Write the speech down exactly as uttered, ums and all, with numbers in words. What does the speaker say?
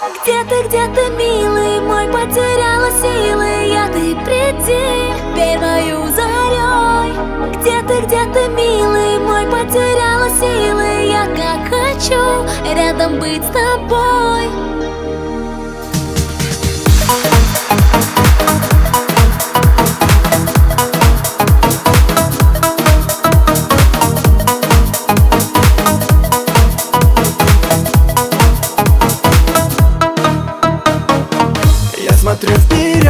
Где ты, где ты, милый мой, потеряла силы я, ты приди первою зарей. Где ты, где ты, милый мой, потеряла силы я, как хочу рядом быть с тобой.